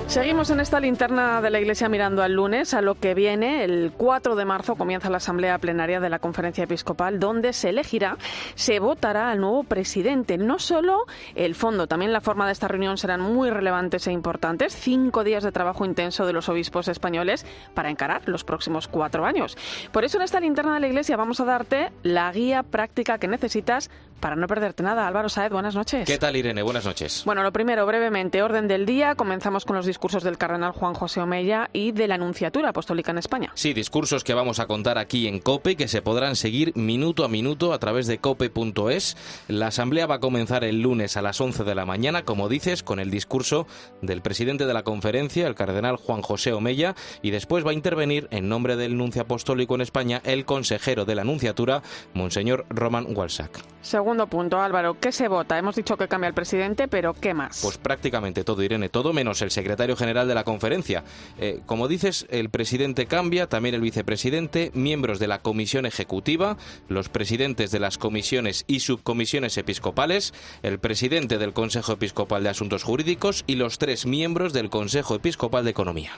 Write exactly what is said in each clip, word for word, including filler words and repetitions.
Seguimos en esta linterna de la Iglesia mirando al lunes, a lo que viene. El cuatro de marzo comienza la asamblea plenaria de la Conferencia Episcopal, donde se elegirá, se votará al nuevo presidente. No solo el fondo, también la forma de esta reunión serán muy relevantes e importantes. Cinco días de trabajo intenso de los obispos españoles para encarar los próximos cuatro años. Por eso en esta linterna de la Iglesia vamos a darte la guía práctica que necesitas para no perderte nada. Álvaro Sáez, buenas noches. ¿Qué tal, Irene? Buenas noches. Bueno, lo primero, brevemente, orden del día. Comenzamos con los discursos del cardenal Juan José Omeya y de la Nunciatura Apostólica en España. Sí, discursos que vamos a contar aquí en COPE, que se podrán seguir minuto a minuto a través de cope punto es. La asamblea va a comenzar el lunes a las once de la mañana, como dices, con el discurso del presidente de la conferencia, el cardenal Juan José Omeya, y después va a intervenir en nombre del nuncio apostólico en España el consejero de la Nunciatura, Monseñor Roman Walczak. Segundo punto, Álvaro, ¿qué se vota? Hemos dicho que cambia el presidente, pero ¿qué más? Pues prácticamente todo, Irene, todo menos el secretario general de la conferencia. Eh, como dices, el presidente cambia, también el vicepresidente, miembros de la comisión ejecutiva, los presidentes de las comisiones y subcomisiones episcopales, el presidente del Consejo Episcopal de Asuntos Jurídicos y los tres miembros del Consejo Episcopal de Economía.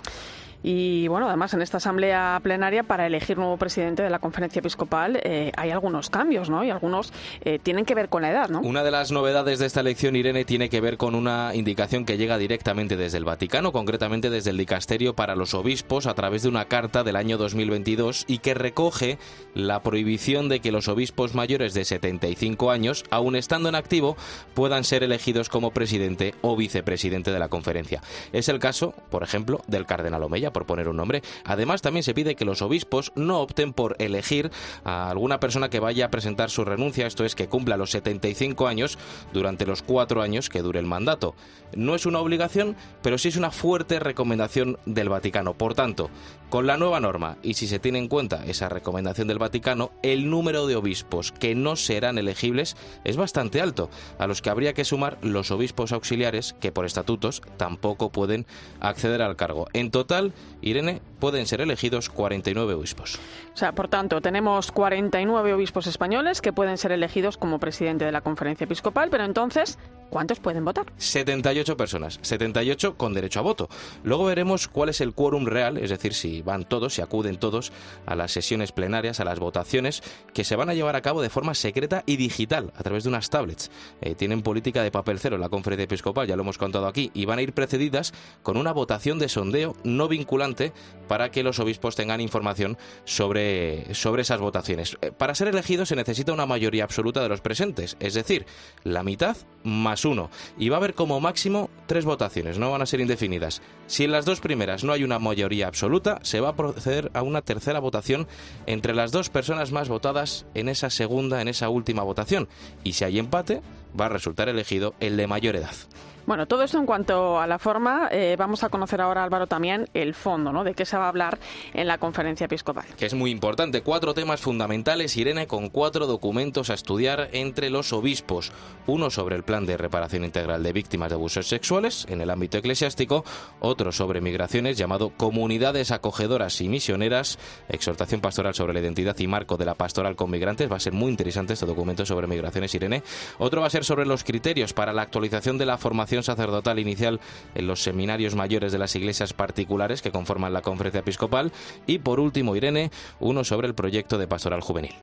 Y bueno, además en esta asamblea plenaria para elegir nuevo presidente de la Conferencia Episcopal eh, hay algunos cambios, ¿no? Y algunos eh, tienen que ver con la edad, ¿no? Una de las novedades de esta elección, Irene, tiene que ver con una indicación que llega directamente desde el Vaticano, concretamente desde el Dicasterio para los Obispos, a través de una carta del año dos mil veintidós y que recoge la prohibición de que los obispos mayores de setenta y cinco años, aun estando en activo, puedan ser elegidos como presidente o vicepresidente de la conferencia. Es el caso, por ejemplo, del cardenal Omeya, por poner un nombre. Además, también se pide que los obispos no opten por elegir a alguna persona que vaya a presentar su renuncia, esto es, que cumpla los setenta y cinco años durante los cuatro años que dure el mandato. No es una obligación, pero sí es una fuerte recomendación del Vaticano. Por tanto, con la nueva norma, y si se tiene en cuenta esa recomendación del Vaticano, el número de obispos que no serán elegibles es bastante alto, a los que habría que sumar los obispos auxiliares, que por estatutos tampoco pueden acceder al cargo. En total, Irene, pueden ser elegidos cuarenta y nueve obispos. O sea, por tanto, tenemos cuarenta y nueve obispos españoles que pueden ser elegidos como presidente de la Conferencia Episcopal, pero entonces, ¿cuántos pueden votar? setenta y ocho personas, setenta y ocho con derecho a voto. Luego veremos cuál es el quórum real, es decir, si van todos, si acuden todos a las sesiones plenarias, a las votaciones, que se van a llevar a cabo de forma secreta y digital, a través de unas tablets. Eh, tienen política de papel cero en la Conferencia Episcopal, ya lo hemos contado aquí, y van a ir precedidas con una votación de sondeo no vinculante para que los obispos tengan información sobre, sobre esas votaciones. Eh, para ser elegidos se necesita una mayoría absoluta de los presentes, es decir, la mitad más uno. Y va a haber como máximo tres votaciones, no van a ser indefinidas. Si en las dos primeras no hay una mayoría absoluta, se va a proceder a una tercera votación entre las dos personas más votadas en esa segunda, en esa última votación. Y si hay empate, va a resultar elegido el de mayor edad. Bueno, todo esto en cuanto a la forma, eh, vamos a conocer ahora, Álvaro, también el fondo, ¿no? De qué se va a hablar en la Conferencia Episcopal. Que es muy importante. Cuatro temas fundamentales, Irene, con cuatro documentos a estudiar entre los obispos. Uno sobre el plan de reparación integral de víctimas de abusos sexuales en el ámbito eclesiástico, otro sobre migraciones llamado Comunidades Acogedoras y Misioneras, exhortación pastoral sobre la identidad y marco de la pastoral con migrantes. Va a ser muy interesante este documento sobre migraciones, Irene. Otro va a ser sobre los criterios para la actualización de la formación sacerdotal inicial en los seminarios mayores de las iglesias particulares que conforman la Conferencia Episcopal. Y por último, Irene, uno sobre el proyecto de pastoral juvenil.